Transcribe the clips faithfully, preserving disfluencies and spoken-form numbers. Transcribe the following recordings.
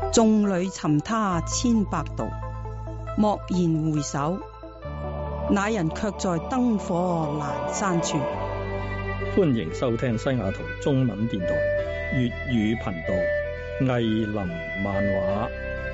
眾裏尋他千百度，驀然回首，那人卻在燈火闌珊處。 歡迎收聽西雅圖中文電台粵語頻道藝林漫畫。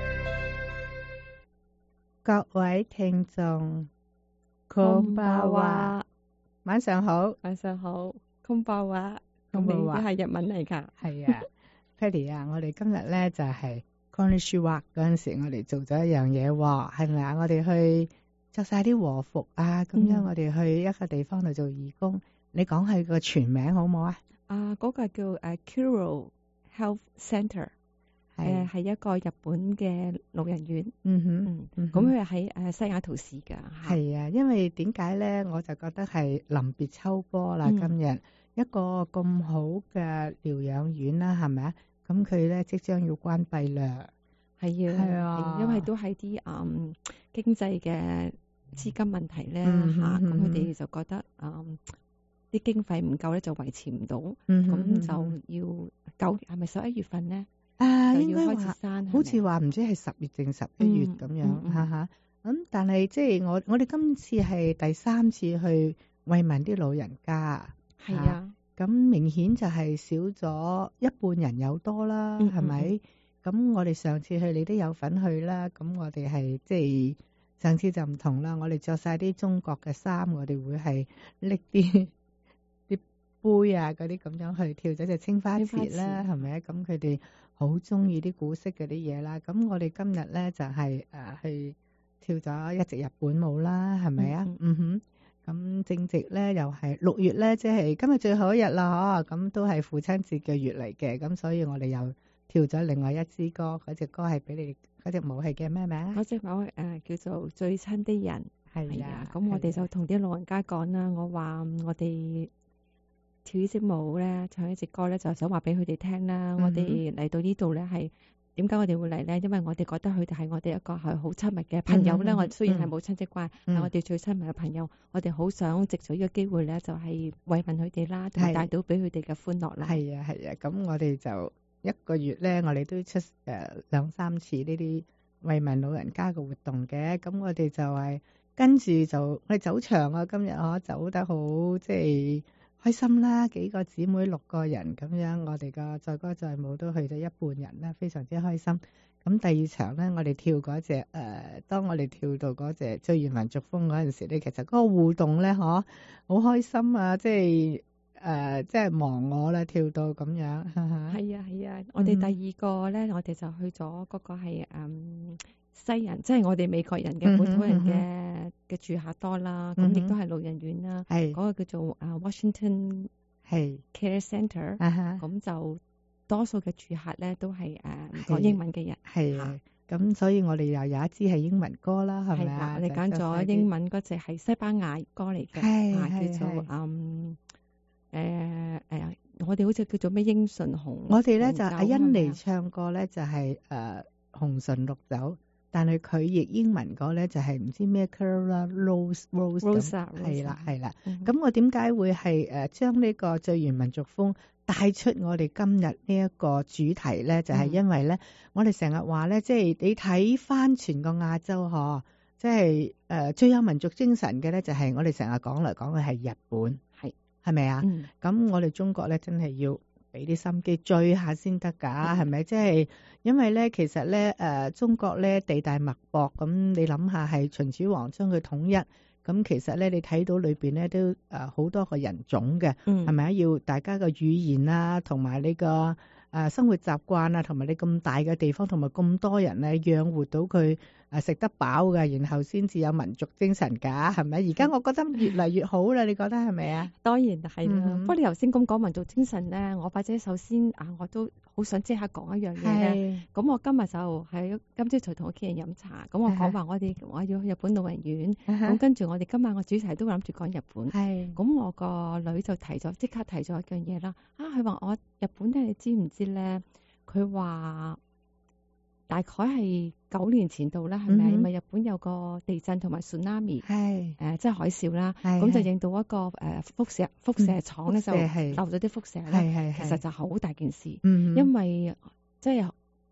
各位聽眾，こんばんは，晚上好， 晚上好，こんばんは，咁你都係日文嚟㗎？ 係啊，Patty 啊，我哋今日咧就係 Konnichiwa 嗰陣時，我哋做咗一樣嘢喎，係咪啊？我哋去着晒啲和服啊，咁樣我哋去一個地方度做義工。你講係個全名好唔好啊？ 啊，嗰個叫誒 Kuro Health Center， 誒係一個日本嘅老人院。 嗯哼， 咁佢喺誒西雅圖市㗎。 係啊，因為點解咧？我就覺得係臨別秋波啦，今日一個咁好嘅療養院啦，係咪啊？咁佢咧即將要關閉啦。 係啊， 係啊， 因為都係啲誒經濟嘅資金問題咧嚇，咁佢哋就覺得誒。啲經費唔夠咧，就維持唔到，咁、嗯、就要九係咪十一月份咧？ 啊， 就應該要開始生， 好似話唔知係十月定十一月咁樣嚇嚇。咁但係即係我我哋今次係第三次去慰問啲老人家， 係啊。咁、 啊、明顯就係少咗一半人有多啦，係咪？咁我哋上次去你都有份去啦，咁我哋係即係上次就唔同啦，我哋着晒啲中國嘅衫，我哋會係拎啲。杯啊嗰啲咁樣去跳咗隻青花瓷啦，係咪啊？咁佢哋好中意啲古式嗰啲嘢啦。咁我哋今日咧就係、是、誒、呃、去跳咗一隻日本舞啦，係咪啊？嗯，嗯哼。咁正值咧又係六月咧，即係今日最後一日啦，嗬。咁都係父親節嘅月嚟嘅，咁所以我哋又跳咗另外一支歌，嗰隻歌係俾你，嗰隻舞係叫咩名啊？ 嗰隻舞誒、呃、叫做最親的人。 係啊。 咁我哋就同啲老人家講啦，我話我哋。跳呢隻舞咧，唱呢隻歌咧，就想話俾佢哋聽啦。嗯、我哋嚟到呢度咧，係點解我哋會嚟咧？因為我哋覺得佢哋係我哋一個係好親密嘅朋友咧。嗯、我雖然係冇親戚關係，嗯、係我哋最親密嘅朋友。我哋好想藉咗呢個機會咧，就係、是、慰問佢哋啦，同埋帶到俾佢哋嘅歡樂啦。 係啊係啊，咁、啊、我哋就一個月咧，我哋都出誒、呃、兩三次呢啲慰問老人家嘅活動嘅。咁我哋就係跟住就我哋走場啊，今日我走得好即係。開心啦，幾個姊妹六個人咁樣，我哋個載歌載舞都去咗一半人啦，非常之開心。咁第二場咧，我哋跳嗰隻誒，當我哋跳到嗰隻最原民族風嗰陣時咧，其實嗰個互動咧，嗬，好開心啊！即係誒，即係忘我啦，跳到咁樣。 係啊係啊，我哋第二個咧，我哋就去咗嗰個係嗯。西人即係我哋美國人嘅本土人嘅嘅住客多啦，咁亦都係老人院啦。係嗰個叫做啊 Washington 係 Care Center，咁就多數嘅住客咧都係誒講英文嘅人。係啊， 咁所以我哋又有一支係英文歌啦，係咪啊？ 我哋揀咗英文嗰隻係西班牙歌嚟嘅，叫做嗯誒誒，我哋好似叫做咩英順紅。 我哋咧就阿欣妮唱歌咧就係誒紅唇綠酒。但係佢譯英文嗰咧就係唔知咩 Clara Rose Rose 咁，係啦係啦。咁我點解會係誒將呢個最原民族風帶出我哋今日呢一個主題咧？就係因為咧，我哋成日話咧，即係你睇翻全個亞洲嗬，即係誒最有民族精神嘅咧，就係我哋成日講嚟講去係日本，係係咪啊？咁我哋中國咧真係要俾啲心機追下先得㗎，係咪？即係因為咧，其實咧，誒、呃、中國咧地大物博，咁你諗下係秦始皇將佢統一，咁其實咧你睇到裏邊咧都誒好、呃、多個人種嘅，係咪啊？要大家嘅語言啊，同埋呢個誒、呃、生活習慣啊，同埋你咁大嘅地方，同埋咁多人咧養活到佢。誒食得飽嘅，然後先至有民族精神㗎，係咪？而家我覺得越嚟越好啦，你覺得係咪啊？ 當然係啦。嗯、不過你頭先咁講民族精神咧，我或者首先啊，我都好想即刻講一樣嘢咧。咁是我今日就喺今朝就同屋企人飲茶，咁我講話我哋我要去日本老人院，咁、uh huh. 跟住我哋今晚個主題都諗住講日本。係是。咁我個女就提咗，即刻提咗一樣嘢啦。啊，佢話我日本咧，你知唔知咧？佢話。大概係九年前度啦，係咪？咪、嗯、日本有個地震同埋 tsunami， 係誒即係海嘯啦，咁就影到一個誒輻射輻射廠咧就漏咗啲輻射咧，其實就好大件事，嗯、因為即係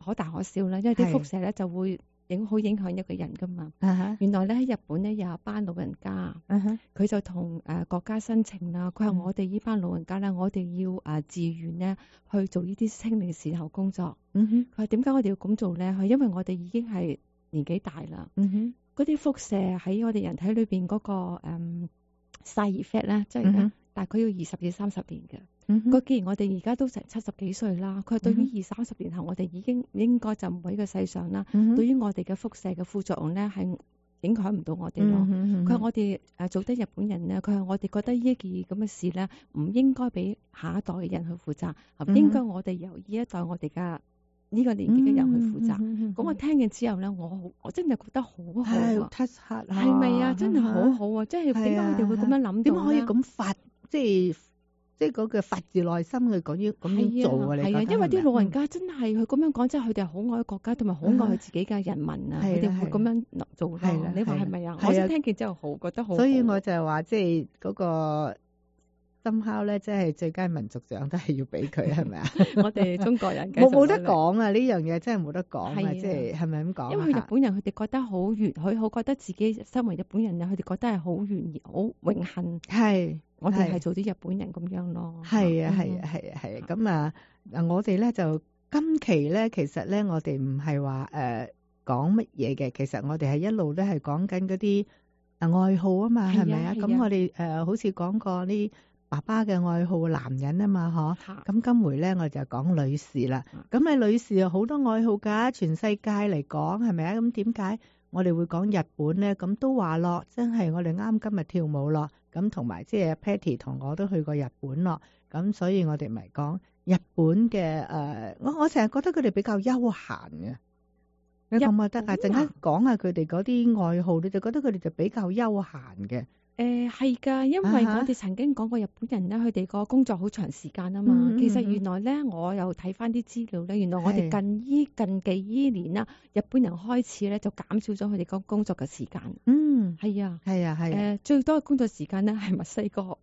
可大可小啦，因為啲輻射咧就會影好影響一個人噶嘛。 Uh-huh. 原來咧喺日本咧有一班老人家，佢、uh-huh. 就同誒、呃、國家申請啦。佢話我哋呢班老人家咧，我哋要誒、呃、自願咧去做呢啲清理事後工作。佢話點解我哋要咁做咧？佢因為我哋已經係年紀大啦。嗰啲輻射喺我哋人體裏邊嗰、那個誒 side effect 咧，即係咧大概要二十至三十年嘅。佢、嗯、既然我哋而家都成七十幾歲啦，佢對於二三十年後我哋已經應該就唔喺個世上啦、嗯。對於我哋嘅輻射嘅副作用咧，係影響唔到我哋咯。佢、嗯、話、嗯、我哋誒做得日本人咧，佢話我哋覺得呢一件咁嘅事咧，唔應該俾下一代嘅人去負責，嗯、應該我哋由呢一代我哋嘅呢個年紀嘅人去負責。咁、嗯嗯嗯、我聽完之後咧，我好我真係覺得好好啊，係咪啊？真係好好啊！即係點解我哋會咁樣諗到咧？ 點解可以咁發即係？即係嗰個發自內心去講要咁樣做啊！你係啊，因為啲老人家真係佢咁樣講，即係佢哋好愛國家，同埋好愛佢自己嘅人民啊！佢哋會咁樣做咯。你話係咪啊？我先聽見之後好覺得好。 所以我就係話，即係嗰個深烤咧，即係最佳民族獎都係要俾佢，係咪啊？ 我哋中國人冇冇得講啊！呢樣嘢真係冇得講啊！即係係咪咁講？ 因為日本人佢哋覺得好圓，佢好覺得自己身為日本人啊，佢哋覺得係好圓好榮幸。 係。 我哋係做啲日本人咁樣咯。 係啊，係啊，係啊，係啊。咁啊，嗱，我哋咧就今期咧，其實咧，我哋唔係話誒講乜嘢嘅，其實我哋係一路都係講緊嗰啲啊愛好啊嘛，係咪啊？咁我哋誒、呃、好似講過啲爸爸嘅愛好男人啊嘛，嗬。咁今回咧，我就講女士啦。咁啊，女士有好多愛好㗎，全世界嚟講係咪啊？咁點解我哋會講日本咧？咁都話咯，真係我哋啱今日跳舞咯。咁同埋即係 Patty 同我都去過日本咯，咁所以我哋咪講日本嘅誒、呃，我我成日覺得佢哋比較休閒嘅，你覺唔覺得啊？陣間講下佢哋嗰啲愛好，你就覺得佢哋就比較休閒嘅。 誒係㗎，因為我哋曾經講過日本人咧，佢哋個工作好長時間啊嘛、嗯。其實原來咧，我又睇翻啲資料咧，原來我哋近依近幾依年啦，日本人開始咧就減少咗佢哋個工作嘅時間。嗯，係啊，係啊，係。誒、呃，最多嘅工作時間咧係墨西哥。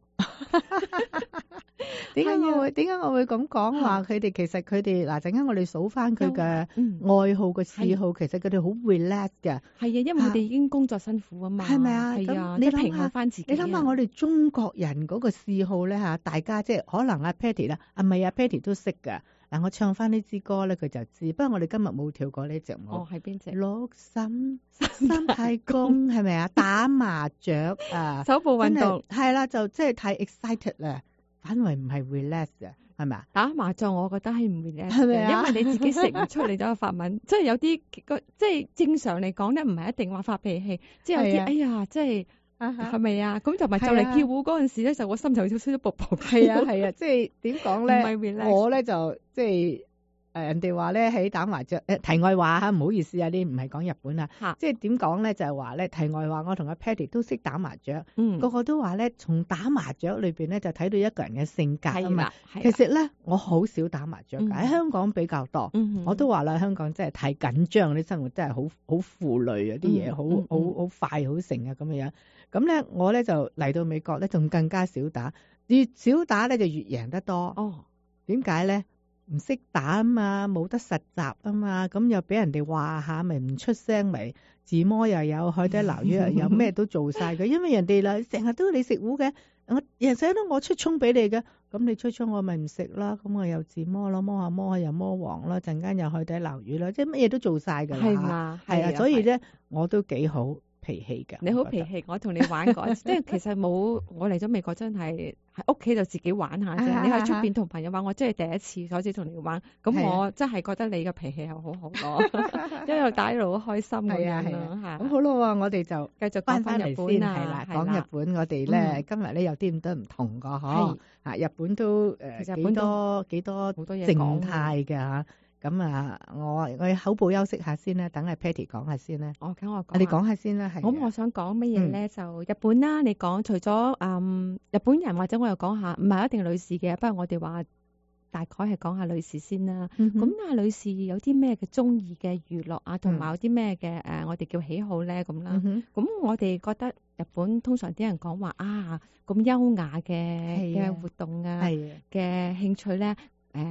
點解我會點解我會咁講話？佢哋其實佢哋嗱陣間我哋數翻佢嘅愛好嘅嗜好，其實佢哋好 relax 嘅。係啊，因為佢哋已經工作辛苦啊嘛。係咪啊？係啊，你平衡翻自己。你諗下我哋中國人嗰個嗜好咧嚇，大家即係可能阿 Patty 啦，啊唔係阿 Patty 都識㗎。嗱，我唱翻呢支歌咧，佢就知。不過我哋今日冇跳過呢隻舞。哦，係邊隻？六嬸三太公係咪啊？打麻雀啊，手部運動係啦，就即係太 excited 啦。反為唔係 relax 嘅，係咪啊？打麻將我覺得係唔 relax 嘅，因為你自己食唔出嚟就發文，即係有啲個即係正常嚟講咧，唔係一定話發脾氣，即係有啲哎呀，即係係咪啊？咁就咪就嚟跳舞嗰陣時咧，就個心就有少少卜卜。係啊係啊，即係點講咧？唔係 relax，我咧就即係。誒人哋話咧喺打麻雀誒題外話嚇，唔好意思啊，呢唔係講日本啊，即係點講咧就係話咧題外話，我同阿 Patty 都識打麻雀，嗯、個個都話咧從打麻雀裏邊咧就睇到一個人嘅性格啊嘛。其實咧我好少打麻雀㗎，喺、嗯、香港比較多，嗯、我都話啦，香港真係太緊張，啲生活真係好好負累啊，啲嘢好好好快好成啊咁樣。咁咧我咧就嚟到美國咧仲更加少打，越少打咧就越贏得多。哦，點解咧？唔識打啊嘛，冇得實習啊嘛，咁又俾人哋話下，咪唔出聲，咪自摸又有，海底撈魚又有，咩都做晒嘅。因為人哋啦，成日都你食糊嘅，我人成日都我出葱俾你嘅，咁你出葱我咪唔食啦，咁我又自摸咯，摸下摸下又摸黃啦，陣間又海底撈魚啦，即係乜嘢都做晒㗎啦。係嘛？係啊，所以咧我都幾好脾氣㗎。你好脾氣，我同你玩過，即係其實冇我嚟咗美國真係。喺屋企就自己玩下啫、啊，你喺出邊同朋友玩，我真係第一次首次同你玩，咁、啊、我真係覺得你嘅脾氣係好好咯，一路打一路開心咁樣咯嚇。咁好咯，我哋就繼續翻翻日本啦，講日本我哋咧、嗯、今日咧有啲咁多唔同個嗬，啊日本都誒幾多幾多好多嘢靜態嘅嚇。咁啊，我我口部休息下先啦，等阿 Patty 講下先啦。哦，咁我講，你講下先啦，係。咁我想講乜嘢咧？就日本啦，你講除咗嗯日本人或者我又講下，唔係一定女士嘅，不過我哋話大概係講下女士先啦。咁、嗯、啊，女士有啲咩嘅中意嘅娛樂啊，同埋有啲咩嘅誒，我哋叫喜好咧咁啦。咁、嗯、我哋覺得日本通常啲人講話啊，咁優雅嘅嘅活動啊嘅興趣咧，誒、呃。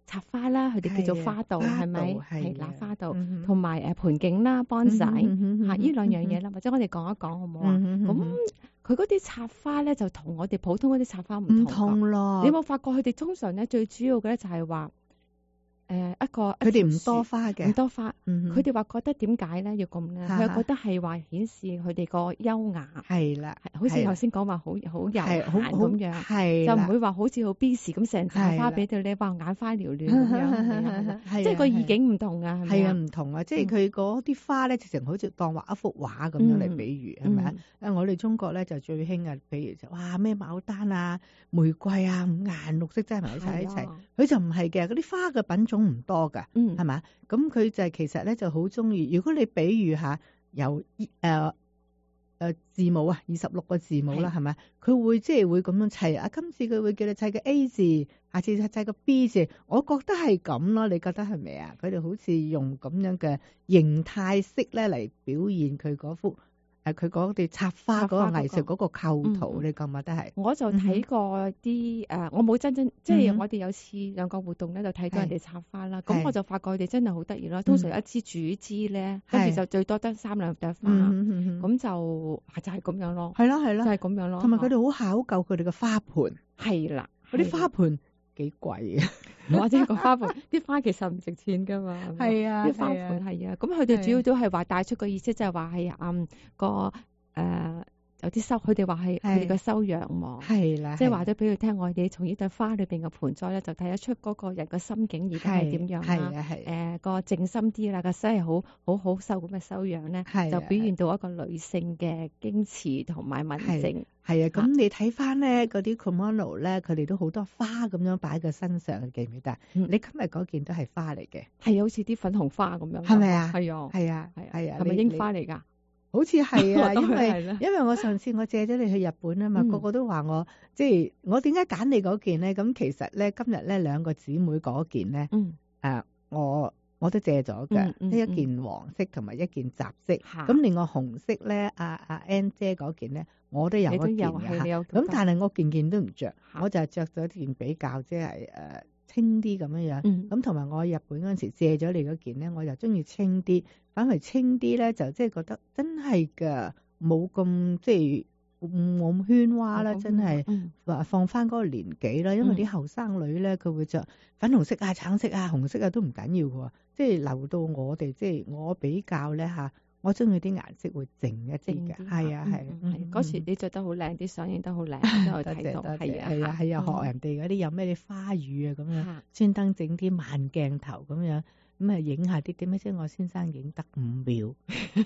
插花啦，佢哋叫做花道係咪？係啦，花道同埋誒盆景啦、幫仔嚇呢兩樣嘢啦，或者我哋講一講好唔好啊？咁佢嗰啲插花咧就同我哋普通嗰啲插花唔同。唔同咯。你有冇發覺佢哋通常咧最主要嘅咧就係話誒一個佢哋唔多花嘅，唔多花。佢哋話覺得點解咧要咁咧？佢覺得係話顯示佢哋個優雅。係啦，好似頭先講話好好悠閒咁樣，就唔會話好似好 busy 咁成紮花俾到你，話眼花繚亂咁樣。即係個意境唔同啊，係啊，唔同啊，即係佢嗰啲花咧，直情好似當畫一幅畫咁樣嚟比喻，係咪啊？因為我哋中國咧就最興啊，比如就哇咩牡丹啊、玫瑰啊、五顏六色擠埋一齊一齊，佢就唔係嘅，嗰啲花嘅品種唔多噶，係嘛？咁佢就係其實咧就好中意。如果你比喻下有誒誒、呃、字母啊，二十六個字母啦，係咪？佢會即係會咁樣砌啊。今次佢會叫你砌個 A 字，下次砌砌個 B 字。我覺得係咁咯，你覺得係咪啊？佢哋好似用咁樣嘅形態式咧嚟表現佢嗰幅。誒佢嗰啲插花嗰個藝術嗰個構圖，你覺唔覺得係？我就睇過啲誒，我冇真真即係我哋有次兩個活動咧，就睇到人哋插花啦。咁我就發覺佢哋真係好得意啦。通常一支主枝咧，跟住就最多得三兩朵花，咁就就係咁樣咯。係咯係咯，就係咁樣咯。同埋佢哋好考究佢哋嘅花盆。係啦，嗰啲花盆幾貴啊！或者個花盆，啲花其實唔值錢噶嘛。係啊，啲花盆係啊。咁佢哋主要都係話帶出個意思，就係話係嗯個誒有啲修，佢哋話係佢哋嘅修養喎。係啦，即係話咗俾佢聽，我哋從呢朵花裏邊嘅盆栽咧，就睇得出嗰個人嘅心境而家係點樣啦。係啊係。誒個靜心啲啦，個真係好好好受咁嘅修養咧，就表現到一個女性嘅矜持同埋文靜。係啊，咁你睇翻咧嗰啲 kimono 咧，佢哋都好多花咁樣擺喺個身上，記唔記得？你今日嗰件都係花嚟嘅，係好似啲粉紅花咁樣，係咪啊？係啊，係啊，係啊，係咪櫻花嚟㗎？好似係啊，因為因為我上次我借咗你去日本啊嘛，個個都話我即係我點解揀你嗰件咧？咁其實咧今日咧兩個姊妹嗰件咧，誒我。我都借咗㗎，呢、嗯嗯、一件黃色同埋一件雜色，咁、嗯、另外紅色咧，阿阿 Ann 姐嗰件咧，我都有一件嘅，咁但係我件件都唔着，我就係着咗件比較即係誒清啲咁樣樣，咁同埋我日本嗰陣時借咗你嗰件咧，我又中意清啲，反為清啲咧就即係覺得真係㗎，冇咁即係。冇咁喧嘩啦，真係話放翻嗰個年紀啦，因為啲後生女咧，佢會着粉紅色啊、橙色啊、紅色啊都唔緊要嘅喎，即係留到我哋，即係我比較咧嚇，我中意啲顏色會靜一啲嘅，係啊係，係嗰時你着得好靚，啲相影得好靚，都有睇到，係啊係啊係啊，學人哋嗰啲有咩啲花語啊咁樣，專登整啲慢鏡頭咁樣，咁啊影下啲點解先我先生影得五秒。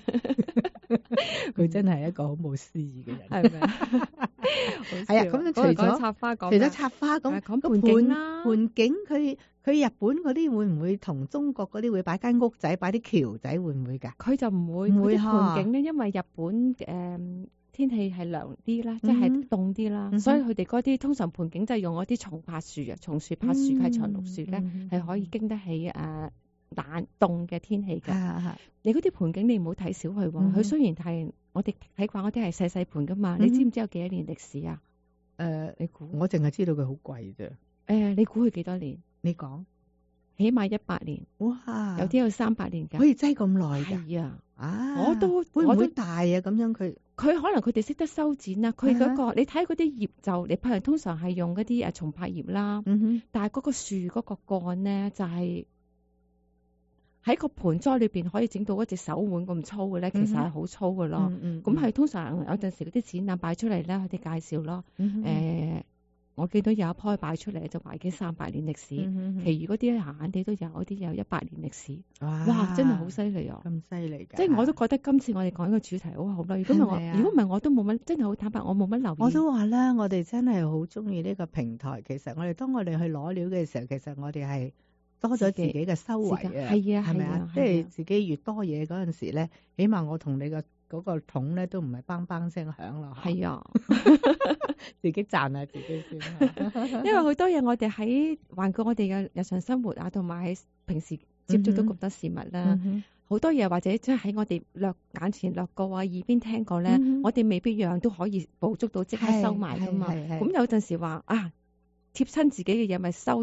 佢真係一個好冇詩意嘅人，係咪？係啊，咁除咗插花，除咗插花咁，講盆景啦，盆景佢佢日本嗰啲會唔會同中國嗰啲會擺間屋仔，擺啲橋仔會唔會㗎？佢就唔會，唔會盆景咧，因為日本誒、呃、天氣係涼啲啦，即係凍啲啦，嗯、所以佢哋嗰啲通常盆景就係用嗰啲松柏樹啊，松樹柏樹係長綠樹咧，係、嗯、可以經得起誒。呃冷凍嘅天氣嘅，啊、你嗰啲盆景你唔好睇小佢喎，佢、嗯、雖然係我哋睇慣嗰啲係細細盆噶嘛，嗯、你知唔知有幾多年歷史啊？誒、呃，你估？我淨係知道佢好貴啫。誒、呃，你估佢幾多年？你講，起碼一百年。哇！有啲有三百年㗎，可以擠咁耐㗎。係啊，啊，我都會唔會大啊？咁樣佢佢可能佢哋識得修剪啊。佢嗰、嗰個、啊、你睇嗰啲葉就，你譬如通常係用嗰啲誒松柏葉啦，嗯、哼但係嗰個樹嗰個幹咧就係、係。喺個盆栽裏邊可以整到一隻手腕咁粗嘅咧，其實係好粗嘅咯。咁係、嗯嗯、通常有陣時嗰啲展覽擺出嚟咧，佢哋介紹咯。誒、嗯呃，我記得有一棵擺出嚟就話已經三百年歷史，嗯、哼其餘嗰啲閒閒地都有，嗰啲有一百年歷史。哇，哇真係好犀利啊！咁犀利㗎！即係我都覺得今次我哋講呢個主題好好啦。如果唔係我，如果唔係我都冇乜，真係好坦白，我冇乜留意。我都話啦，我哋真係好中意呢個平台。其實我哋當我哋去攞料嘅時候，其實我哋係。多咗自己嘅修為啊，係啊，係咪啊？即係自己越多嘢嗰陣時咧，起碼我同你嘅嗰個桶咧都唔係梆梆聲響咯。係啊，自己讚下自己先。因為好多嘢我哋喺環顧我哋嘅日常生活啊，同埋喺平時接觸到咁多事物啦，好多嘢或者即係喺我哋略眼前略過啊，耳邊聽過咧，我哋未必樣樣都可以捕捉到，即刻收埋噶嘛。咁有陣時話啊，貼親自己嘅嘢咪收咗。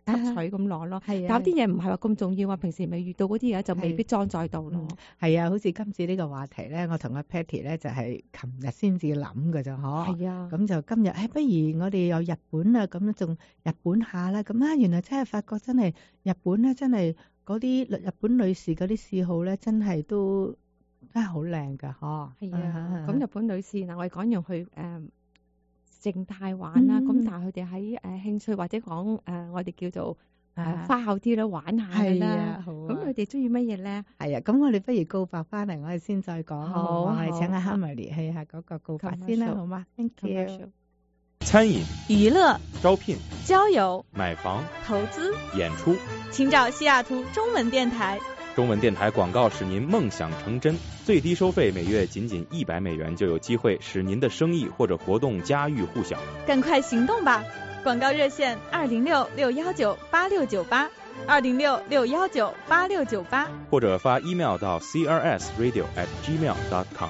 吸取咁攞咯。 係啊， 但有啲嘢唔係話咁重要啊，平時未遇到嗰啲嘢就未必裝載到咯。 係啊，好似今次呢個話題咧，我同阿 Patty 咧就係琴日先至諗㗎咋嗬。 係啊， 咁就今日誒，不如我哋有日本啊，咁樣仲日本下啦。咁啊，原來真係發覺真係日本咧，真係嗰啲日本女士嗰啲嗜好咧，真係都真係好靚㗎嗬。 係啊，咁日本女士嗱，我哋講完去誒靜態玩啦，咁但係佢哋喺誒興趣或者講誒我哋叫做誒花巧啲啦，玩下啦。咁佢哋中意乜嘢咧？ 係啊，咁我哋不如告白翻嚟，我哋先再講。 好， 我哋請阿 Emily 去下嗰個告白先啦，好嗎 ？Thank you。 餐饮、 娱乐、 招聘、 交友、 买房、 投资、 演出， 请找西雅图中文电台。 中文电台广告使您梦想成真，最低收费每月仅仅一百美元，就有机会使您的生意或者活动家喻户晓。 赶快行动吧！广告热线二零六六幺九八六九八，二零六六幺九八六九八， 或者发 email 到 c r s radio at gmail dot com。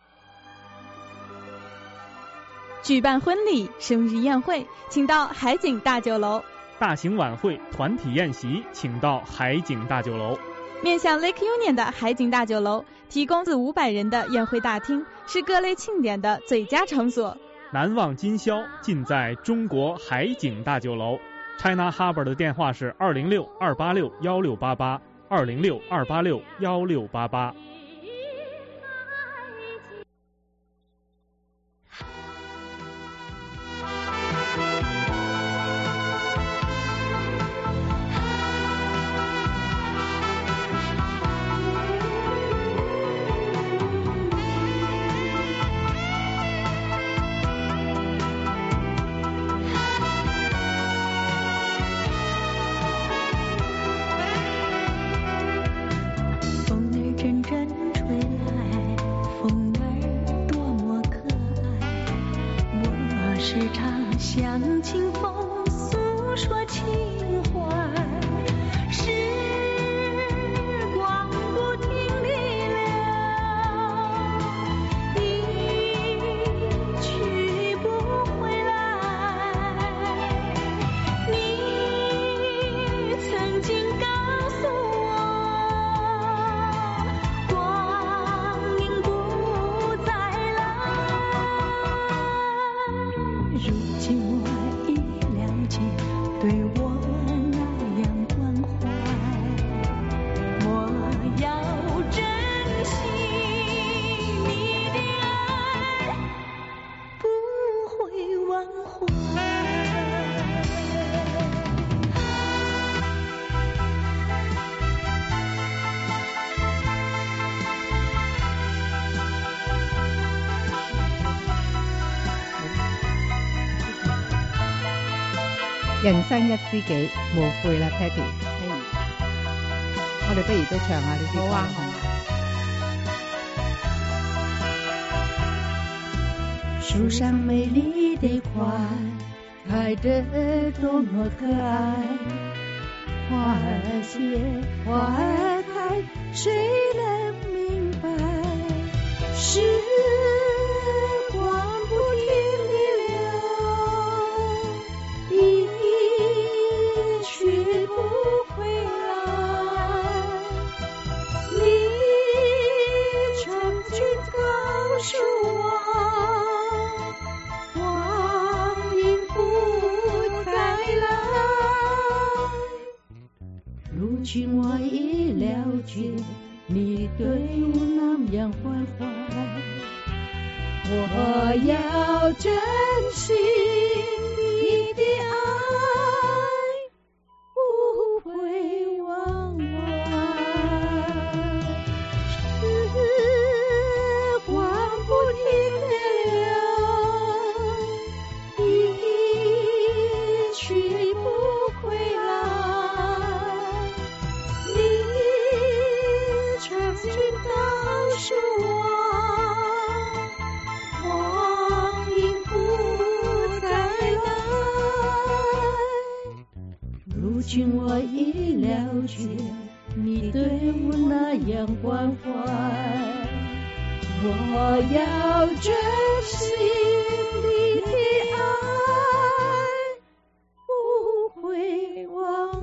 举办婚礼、生日宴会，请到海景大酒楼； 大型晚会、团体宴席，请到海景大酒楼。 面向 Lake Union 的海景大酒楼，提供四五百人的宴会大厅，是各类庆典的最佳场所。 难忘今宵，尽在中国海景大酒楼。China Harbor 的电话是二零六二八六幺六八八，二零六二八六幺六八八。 人生一知己，無悔啦 ，Patty。我哋不如都唱下呢啲歌。好啊，好啊。樹上美麗的花，開得多麼可愛。花兒謝，花兒開，誰能明白？時光不停地流，一去不回來。你曾經告訴我，光陰不再來。如今我已了解，你對我那樣關懷，我要珍惜你的愛，不會忘懷。時光不停地流，一去不回來。你曾經告訴我，光陰不再來。如今我已了解，你對我那樣關懷，我要珍惜你的愛，不會忘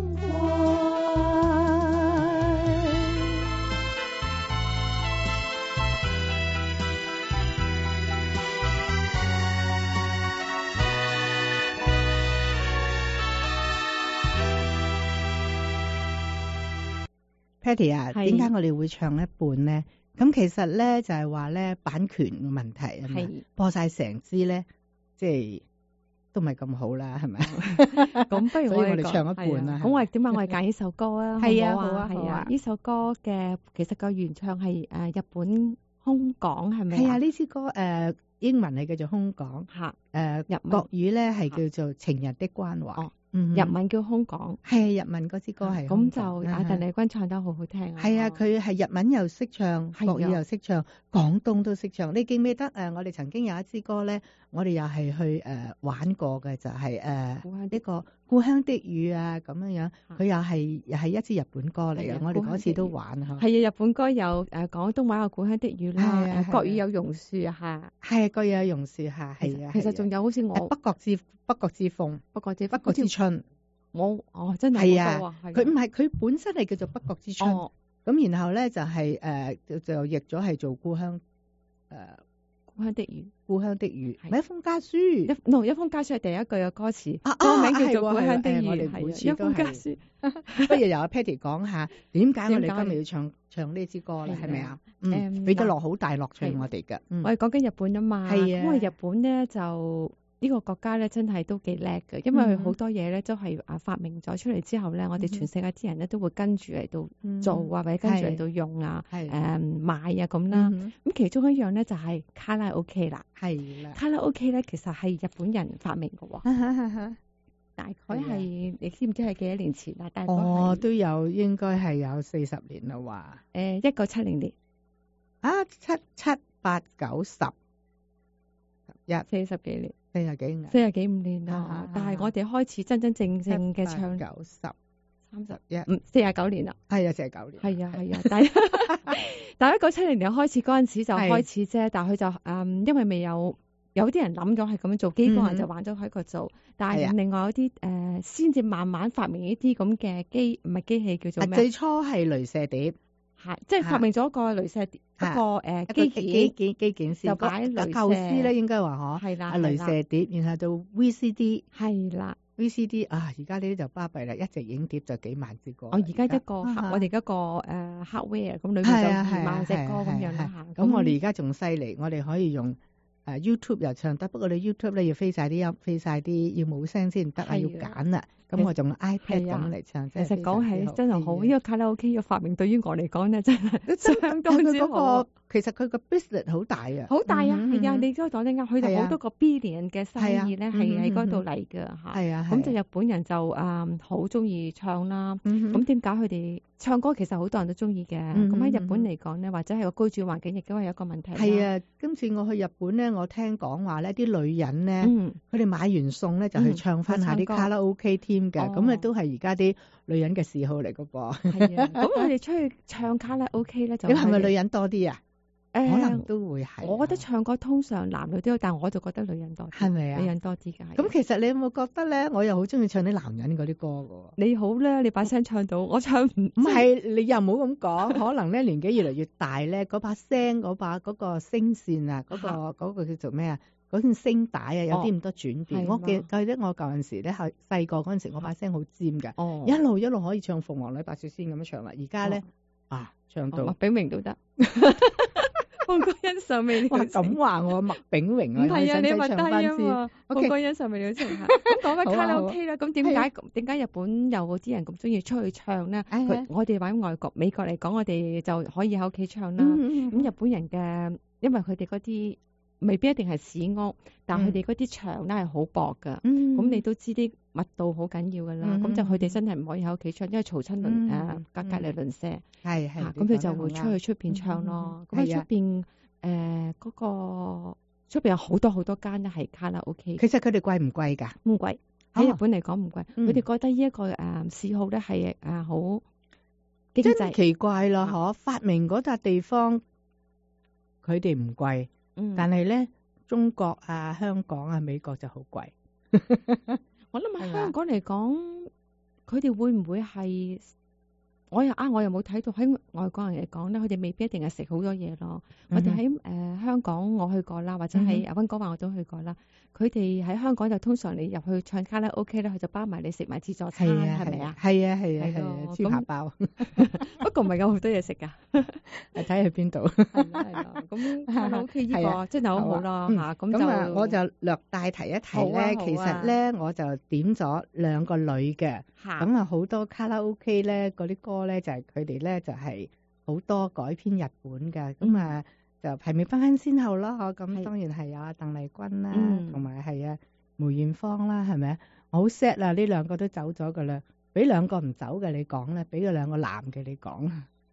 Patty 啊，點解我哋會唱一半咧？咁其實咧就係話咧版權嘅問題啊嘛，播晒成支咧，即係都唔係咁好啦，係咪？ 咁不如我哋唱一半啦。 咁我哋點解我哋揀呢首歌啊？ 係啊， 好啊，係啊。呢首歌嘅其實個原唱係誒日本空港係咪？ 係啊，呢支歌誒英文係叫做空港， 嚇誒日國語咧係叫做情人的關懷。 嗯，日文叫空港， 係日文嗰支歌係咁就阿鄧麗君唱得好好聽啊！ 係啊，佢係日文又識唱，國語又識唱，廣東都識唱。你記唔記得誒？我哋曾經有一支歌咧，我哋又係去誒玩過嘅，就係誒呢個故鄉的雨啊咁樣樣。佢又係又係一支日本歌嚟嘅，我哋嗰次都玩嚇。 係啊，日本歌有誒廣東話有故鄉的雨啦，國語有榕樹啊嚇。 係國語有榕樹嚇，係啊。 其實仲有好似我北國之北國之風，北國之北國之春。 我哦真係係啊，佢唔係佢本身係叫做北國之春，咁然後咧就係誒就就譯咗係做故鄉誒故鄉的雨， 故鄉的雨，咪一封家書， 一 no 一封家書係第一句嘅歌詞，歌名叫做故鄉的雨， 我哋每次一封家書。 不如由阿 Patty 講下點解我哋今日要唱唱呢支歌咧？係咪啊？嗯，俾得落好大樂趣我哋嘅。 我哋講緊日本啊嘛， 係啊， 因為日本咧就。呢個國家咧真係都幾叻嘅，因為佢好多嘢咧都係啊發明咗出嚟之後咧，我哋全世界啲人咧都會跟住嚟到做啊，或者跟住嚟到用啊，誒買啊咁啦。咁其中一樣咧就係卡拉 OK 啦， 係啦， 卡拉 OK 咧其實係日本人發明嘅喎，大概係你知唔知係幾多年前啊？大概哦都有應該係有四十年啦話， 誒一九七零年啊七七八九十十一四十幾年。 四廿幾年， 四廿幾五年啦，但係我哋開始真真正正嘅唱九十三十一， 嗯，四廿九年啦， 係啊，四廿九年， 係啊係啊，但係但係一九七零年開始嗰陣時就開始啫，但係佢就誒，因為未有有啲人諗咗係咁樣做，幾個人就玩咗喺度做，但係另外有啲誒先至慢慢發明呢啲咁嘅機，唔係機器叫做咩？ 最初係鐳射碟。 係，即係發明咗個鐳射碟，一個誒機件， 機件機件先， 就擺鐳射構思咧，應該話嗬， 係啦， 鐳射碟，然後到 V C D， 係啦 ，V C D 啊，而家呢啲就巴閉啦，一隻影碟就幾萬支歌。 哦，而家一個我哋一個誒 hardware 咁裏面就二萬隻歌咁樣啦嚇。 咁我哋而家仲犀利，我哋可以用。誒 YouTube 又唱得，不過你 YouTube 咧要飛晒啲音，飛晒啲要冇聲先得啊，要揀啦。咁我仲用 iPad 咁嚟唱。 其實講起真係好，呢個卡拉 OK 嘅發明對於我嚟講咧，真係相當之好。 其實佢個 business 好大啊， 好大啊，係啊，你都講得啱，佢哋好多個 billion 嘅生意咧係喺嗰度嚟㗎嚇。係啊，咁就日本人就誒好中意唱啦。咁點解佢哋唱歌其實好多人都中意嘅？咁喺日本嚟講咧，或者係個居住環境亦都係有一個問題。 係啊，今次我去日本咧，我聽講話咧，啲女人咧，佢哋買完餸咧就去唱翻下啲卡拉 OK 添嘅，咁啊都係而家啲女人嘅嗜好嚟㗎噃。 係啊，咁佢哋出去唱卡拉 OK 咧就你係咪女人多啲啊？ 誒， 可能都會係。 我覺得唱歌通常男女都有，但我就覺得女人多啲。 係咪啊？ 女人多啲㗎。 咁其實你有冇覺得咧？我又好中意唱啲男人嗰啲歌㗎。 你好咧，你把聲唱到，我唱唔唔係，你又唔好咁講。可能咧年紀越嚟越大咧，嗰把聲嗰把嗰個聲線啊，嗰個嗰個叫做咩啊？嗰件聲帶啊，有啲咁多轉變。我記記得我舊陣時咧，係細個嗰陣時，我把聲好尖㗎，一路一路可以唱鳳凰女白雪仙咁樣唱啦。而家咧啊，唱到麥炳榮都得。鳳閣恩尚未了情， 咁話我麥炳榮啊， 唔係啊，你問低啊嘛。鳳閣 Okay 恩尚未了情嚇。咁講翻卡拉 OK 啦，咁點解點解日本有啲人咁中意出去唱咧？佢我哋喺外國美國嚟講，我哋就可以喺屋企唱啦。咁日本人嘅，因為佢哋嗰啲未必一定係市屋，但係佢哋嗰啲牆咧係好薄㗎。咁你都知啲密度好緊要㗎啦。咁就佢哋真係唔可以喺屋企唱，因為嘈親鄰誒隔隔離鄰舍。係係。咁佢就會出去出邊唱咯。咁喺出邊誒嗰個出邊有好多好多間咧係卡拉 OK。 其實佢哋貴唔貴㗎？ 唔貴，喺日本嚟講唔貴。佢哋覺得呢一個誒嗜好咧係誒好經濟。 真奇怪咯，嗬！發明嗰笪地方佢哋唔貴。嗯、但係咧，中國啊、香港啊、美國就好貴。 我諗喺香港嚟講，佢哋會唔會係我又啊，我又冇睇到喺外國人嚟講咧，佢哋未必一定係食好多嘢咯。嗯、我哋喺誒香港我去過啦，或者喺阿溫哥華我都去過啦。佢哋喺香港就通常你入去唱卡拉 OK 咧，佢就包埋你食埋自助餐，係咪啊？ 係啊係啊係啊，豬扒包。 不過唔係有好多嘢食㗎， 睇去邊度。 係啦係啦，咁卡拉 OK 呢個真係好好咯嚇。咁就咁我就略帶提一提咧，其實咧我就點咗兩個女嘅，咁啊好多卡拉 OK 咧嗰啲歌咧就係佢哋咧就係好多改編日本嘅，咁啊就排名不分先後啦嗬。咁當然係有阿鄧麗君啦，同埋係啊梅艷芳啦，係咪啊？我好 sad 啊，呢兩個都走咗噶啦，俾兩個唔走嘅你講咧，俾個兩個男嘅你講。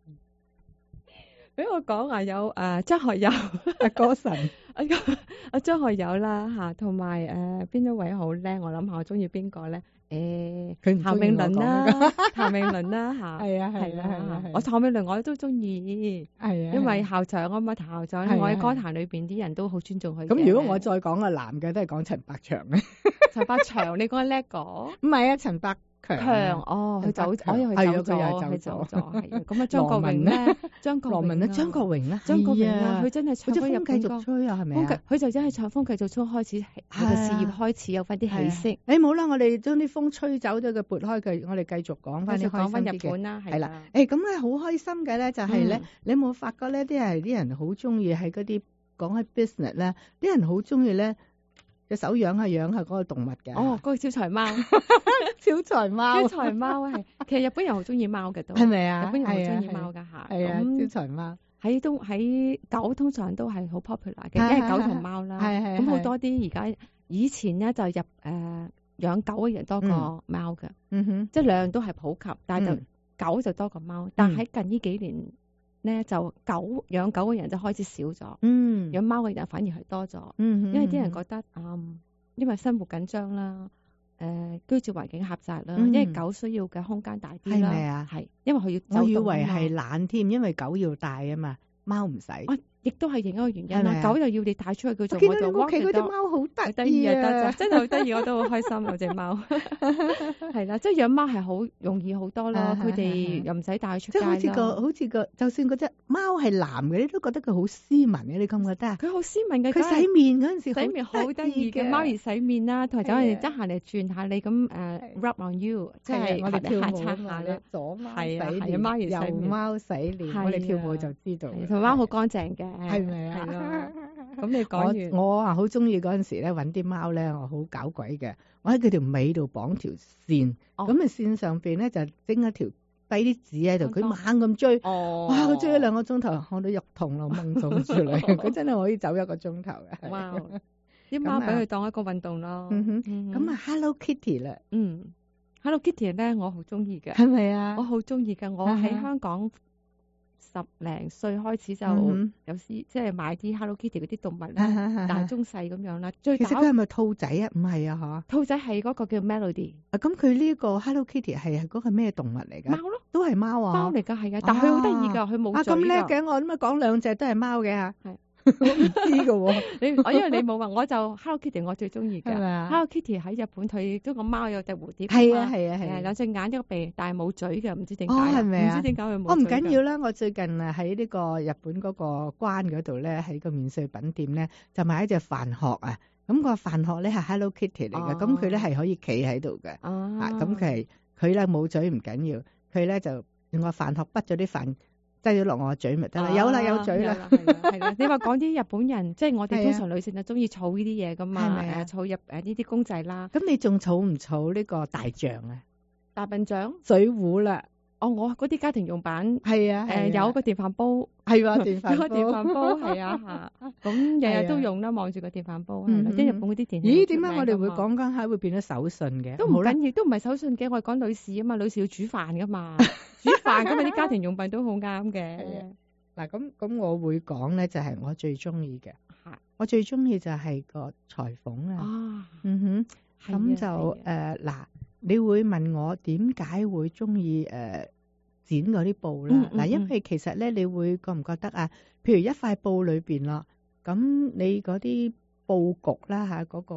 俾我講啊，有誒張學友阿歌神， 阿阿張學友啦嚇，同埋誒邊一位好咧？我諗下我中意邊個咧？誒譚詠麟啦，譚詠麟啦嚇，係啊係啊係啊！我譚詠麟我都中意，係啊，因為校長啊嘛，譚校長，我喺歌壇裏邊啲人都好尊重佢。 咁如果我再講個男嘅，都係講陳百祥咧。 陳百祥，你講叻個？唔係啊，陳百強哦，佢走，我以為佢走咗，佢走咗，係啊。咁啊，張國榮咧，張國榮咧， 張國榮咧， 張國榮啊，佢真係唱翻日本歌， 繼續吹啊，係咪啊？ 佢就真係唱風繼續吹，開始佢嘅事業開始有翻啲起色。 誒冇啦，我哋將啲風吹走咗，佢撥開佢，我哋繼續講翻啲開心啲嘅。 講翻日本啦，係啦。誒咁咧好開心嘅咧，就係咧，你有冇發覺咧？啲係啲人好中意喺嗰啲講開 business 咧，啲人好中意咧。隻手養下養下嗰個動物嘅， 哦，嗰個小財貓， 小財貓， 小財貓係，其實日本人好中意貓嘅都， 係咪啊？ 日本人好中意貓噶吓， 係啊，小財貓喺都喺狗通常都係好 popular 嘅，因為狗同貓啦，係係，咁好多啲而家以前咧就入誒養狗嘅人多過貓嘅，嗯哼，即係兩樣都係普及，但係就狗就多過貓，但係喺近呢幾年。咧就狗養狗嘅人就開始少咗，嗯，養貓嘅人反而係多咗，嗯，因為啲人覺得，嗯，因為生活緊張啦，誒、呃，居住環境狹窄啦，嗯、因為狗需要嘅空間大啲啦，係咪啊？係，因為佢要走動。我以為係懶添，因為狗要大啊嘛，貓唔使。亦都係另一個原因啦，狗又要你帶出去佢做，我就屋企嗰隻貓好得意啊，真係好得意，我都好開心嗰隻貓。係啦，即係養貓係好容易好多咯，佢哋又唔使帶出街啦。即係好似個好似個，就算嗰隻貓係男嘅，你都覺得佢好斯文嘅，你覺唔覺得啊？佢好斯文嘅，佢洗面嗰陣時洗面好得意嘅，貓兒洗面啦，同埋走人哋得閒嚟轉下你咁誒 rub on you，即係我哋跳舞下咧，左貓洗臉，貓兒洗面，貓洗臉，我哋跳舞就知道。同貓好乾淨嘅。係咪啊？係咯。咁你講完，我我啊好中意嗰陣時咧搵啲貓咧，我好搞鬼嘅。我喺佢條尾度綁條線，咁啊、哦、線上邊咧就整一條低啲紙喺度，佢、哦、猛咁追，哦、哇！佢追咗兩個鐘頭，我都肉痛咯，掹咗出嚟。佢真係可以走一個鐘頭嘅。哇！啲貓俾佢當一個運動咯。嗯哼。咁啊，Hello Kitty 啦。嗯。Hello Kitty 咧，我好中意嘅。係咪啊？我好中意嘅，我喺香港。十零歲開始就有時即係買啲 Hello Kitty 嗰啲動物啦，大中細咁樣啦。最其實佢係咪兔仔啊？唔係啊，嗬。兔仔係嗰個叫 Melody。啊，咁佢呢個 Hello Kitty 係係嗰個咩動物嚟㗎？貓咯，都係貓啊。貓嚟㗎，係啊，但係佢好得意㗎，佢冇嘴㗎。啊，咁叻嘅，我咁啊講兩隻都係貓嘅嚇。係。我唔知㗎喎，你我因為你冇話，我就 Hello Kitty 我最中意嘅。係咪啊？Hello Kitty 喺日本佢嗰個貓有隻蝴蝶。係啊係啊係。兩隻眼一個鼻，但係冇嘴嘅，唔知點解。哦，係咪啊？唔知點解佢冇嘴。我唔緊要啦，我最近啊喺呢個日本嗰個關嗰度咧，喺個免稅品店咧就買一隻飯殼啊。咁個飯殼咧係 Hello Kitty 嚟嘅，咁佢咧係可以企喺度嘅。哦。啊，咁佢係佢咧冇嘴唔緊要，佢咧就用個飯殼滗咗啲飯。擠咗落我個嘴咪得啦，有啦有嘴啦，係啦。你話講啲日本人，即係我哋通常女性就中意儲呢啲嘢噶嘛，係咪？儲入誒呢啲公仔啦。咁你仲儲唔儲呢個大象啊？大笨象、水壺啦。哦，我嗰啲家庭用品係啊，誒有個電飯煲，係喎電飯煲，有個電飯煲係啊嚇。咁日日都用啦，望住個電飯煲係啦。即係日本嗰啲電。咦？點解我哋會講緊下會變咗手信嘅？都唔緊要，都唔係手信嘅，我係講女士啊嘛，女士要煮飯噶嘛。煮飯咁啊！啲家庭用品都好啱嘅。嗱，咁咁我會講咧，就係我最中意嘅。係，我最中意就係個裁縫啊。哦，嗯哼，咁就誒嗱，你會問我點解會中意誒剪嗰啲布啦？嗱，因為其實咧，你會覺唔覺得啊？譬如一塊布裏邊咯，咁你嗰啲布局啦嚇，嗰個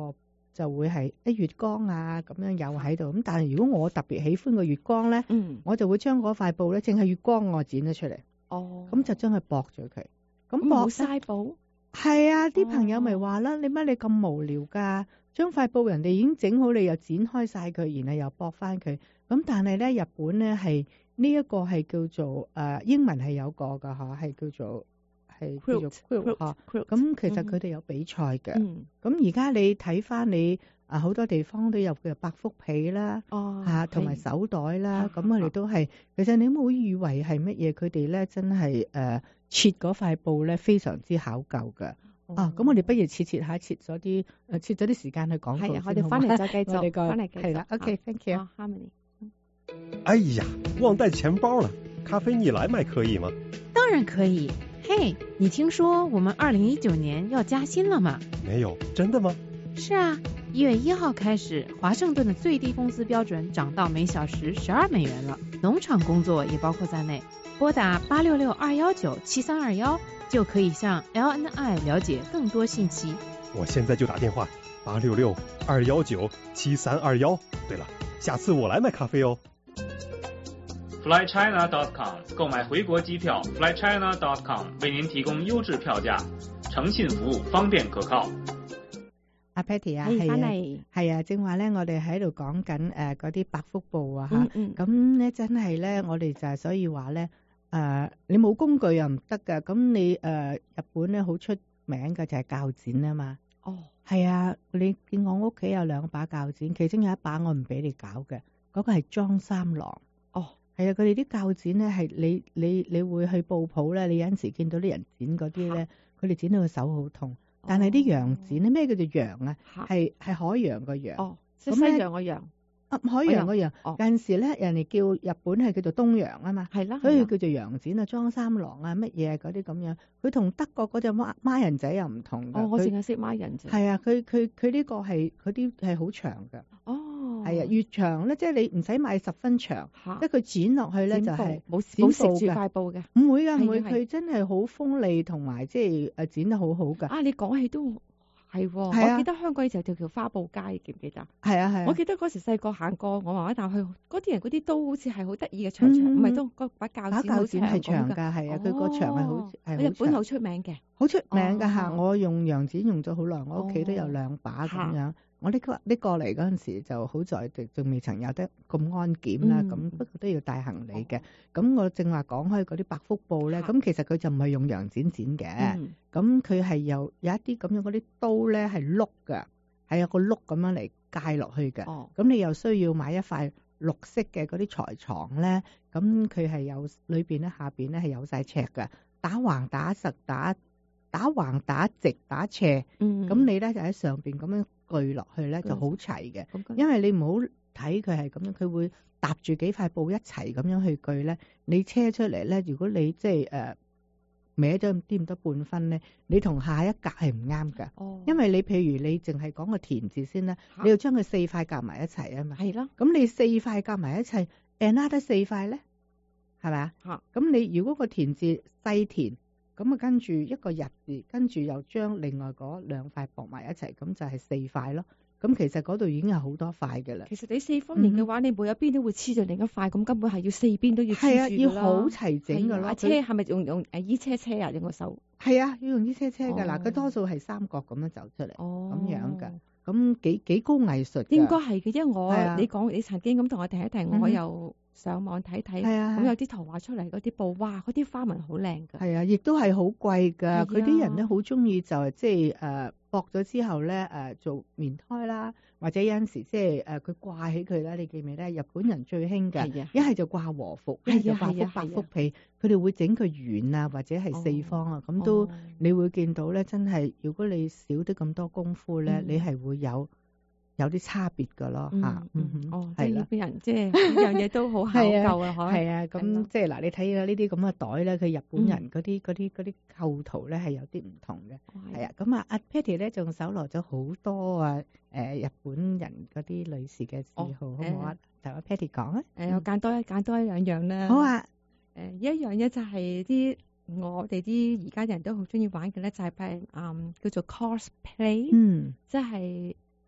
就會係一月光啊咁樣有喺度。咁但係如果我特別喜歡個月光咧， 嗯， 我就會將嗰塊布咧，淨係月光我剪咗出嚟。 哦， 咁就將佢駁咗佢。咁冇駁嘥布。 係啊，啲朋友咪話啦，你乜你咁無聊㗎？將塊布人哋已經整好，你又剪開晒佢，然後又駁翻佢。咁但係咧，日本咧係呢一個係叫做誒、呃、英文係有個㗎嚇，係叫做係叫做 quilt 嚇。咁其實佢哋有比賽嘅。咁而家你睇翻你啊好多地方都有嘅百福被啦，嚇同埋手袋啦，咁佢哋都係。其實你唔好以為係乜嘢，佢哋咧真係誒、呃、切嗰塊布咧非常之考究㗎。啊，咁我哋不如切切下，切咗啲誒，切咗啲時間去講。係啊， 我哋翻嚟再繼續，翻嚟繼續。 係啦 ，OK，thank you。 Harmony。 哎呀，忘帶錢包了，咖啡你來買可以嗎？ 當然可以。嘿，你聽說我們二零一九年要加薪了嗎？ 沒有，真的嗎？ 是啊，一月一號開始，華盛頓的最低工資標準漲到每小時十二美元了，農場工作也包括在內。撥打八六六二幺九七三二幺。就可以向 L N I 了解更多信息。 我現在就打電話八六六二幺九七三二幺。對了，下次我來買咖啡哦。 fly china dot com 購買回國機票 fly china dot com 為您提供優質票價，誠信服務，方便可靠。 阿 Patty 啊，係啊，係啊，正話咧，我哋喺度講緊誒嗰啲百福布啊嚇，咁咧真係咧，我哋就係所以話咧。誒、呃，你冇工具又唔得㗎，咁你誒、呃、日本咧好出名嘅就係鉸剪啊嘛。哦，係啊，你見我屋企有兩把鉸剪，其中有一把我唔俾你搞嘅，嗰、那個係裝三郎。哦，係啊，佢哋啲鉸剪咧係你你你會去布鋪咧，你有陣時見到啲人剪嗰啲咧，佢哋剪到個手好痛。但係啲洋剪咧，咩叫做洋啊？係係海洋個洋。哦， 即係西洋個洋。 啊，海洋個洋，有陣時咧，人哋叫日本係叫做東洋啊嘛，係啦，所以叫做洋剪啊、裝三郎啊、乜嘢嗰啲咁樣。佢同德國嗰隻孖孖人仔又唔同㗎。 哦，我淨係識孖人仔。 係啊，佢佢佢呢個係佢啲係好長㗎。哦，係啊，越長咧，即係你唔使買十分長，即係佢剪落去咧就係冇冇食住塊布嘅。 唔會㗎，唔會，佢真係好鋒利同埋即係誒剪得好好㗎。 啊，你講起都〜係，我記得香港以前有條條花布街，記唔記得？係啊係。我記得嗰時細個行過，我媽媽帶去，嗰啲人嗰啲刀好似係好得意嘅長長，唔係都嗰把鉸剪好長係長㗎，係啊，佢個長係好係好長。 日本好出名嘅， 好出名㗎嚇！我用洋剪用咗好耐，我屋企都有兩把咁樣。我拎過拎過嚟嗰陣時就好在仲未曾有得咁安檢啦，咁、嗯、不過都要帶行李嘅。咁、哦、我正話講開嗰啲百福布咧，咁其實佢就唔係用洋剪剪嘅，咁佢係有有一啲咁樣嗰啲刀咧係碌㗎，係有個碌咁樣嚟界落去嘅。咁、哦、你又需要買一塊綠色嘅嗰啲裁床咧，咁佢係有裏邊咧下邊咧係有晒尺㗎，打橫打實打打橫打直打斜，咁、嗯、你咧就喺上邊咁樣鋸落去咧就好齊嘅，因為你唔好睇佢係咁樣，佢會搭住幾塊布一齊咁樣去鋸咧。你車出嚟咧，如果你即係誒歪咗啲唔得半分咧，你同下一格係唔啱㗎。哦，因為你譬如你淨係講個田字先啦，你要將佢四塊夾埋一齊啊嘛。係咯。咁你四塊夾埋一齊 and 得四塊咧，係咪啊？嚇。咁你如果個田字細田。咁啊，跟住一個日字，跟住又將另外嗰兩塊駁埋一齊，咁就係四塊咯。咁其實嗰度已經有好多塊嘅啦。其實你四方形嘅話，嗯、你每一邊都會黐住另一塊，咁根本係要四邊都要黐住㗎啦。係啊，要好齊整㗎咯。車係咪用用誒衣車車啊？用個手？係啊，要用衣車車㗎嗱。佢、哦、多數係三角咁樣走出嚟，咁、哦、樣㗎。咁幾幾高藝術。應該係嘅，因為我、啊、你講你曾經咁同我提一提，嗯、我又上網睇睇，咁、啊、有啲圖畫出嚟嗰啲布，哇！嗰啲花紋好靚㗎。係啊，亦都係好貴㗎。佢啲、啊、人咧好中意就係即係誒駁咗之後咧誒、呃、做棉胎啦，或者有陣時即係誒佢掛起佢啦。你記唔記得？日本人最興㗎，一係、啊、就掛和服，一係、啊、就掛幅百福被。佢哋、啊啊、會整佢圓啊，或者係四方啊，咁、哦、都、哦、你會見到咧。真係如果你少啲咁多功夫咧，嗯、你係會有。有啲差別㗎咯嚇，嗯哦，即係呢邊人即係呢樣嘢都好考究啊，可係啊，咁即係嗱，你睇下呢啲咁嘅袋咧，佢日本人嗰啲嗰啲嗰啲構圖咧係有啲唔同嘅，係啊，咁啊，阿 Patty 咧仲搜羅咗好多啊誒日本人嗰啲女士嘅嗜好，好唔好啊？同阿 Patty 講啊，誒，我揀多一揀多一兩樣啦，好啊，誒一樣嘢就係啲我哋啲而家人都好中意玩嘅咧，就係譬如嗯叫做 cosplay，嗯，即係。